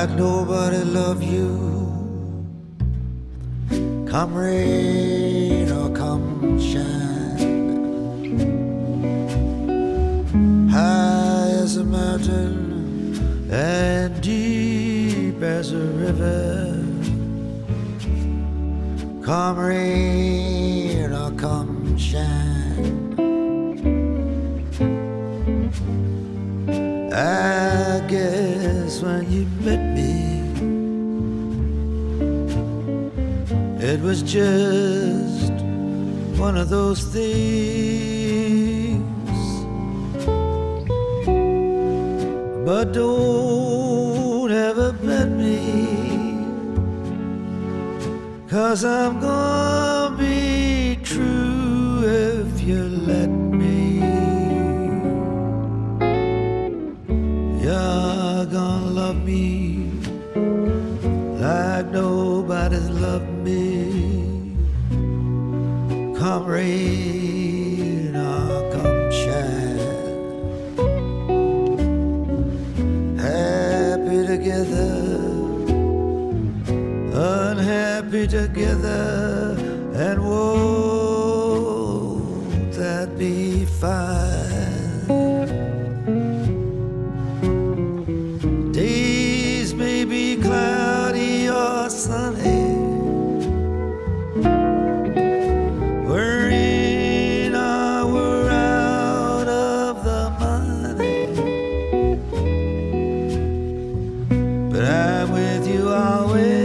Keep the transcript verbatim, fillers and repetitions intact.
like nobody loved you. Come rain or come shine, high as a mountain and deep as a river. Come rain or come shine, I guess when you met me, it was just one of those things. But don't ever bet me, 'cause I'm gonna be true if you let me. You're gonna love me like nobody's loved me. Come rain or come shine, happy together, unhappy together, and won't that be fine? Days may be cloudy or sunny, we're in or we're out of the money, but I'm with you always.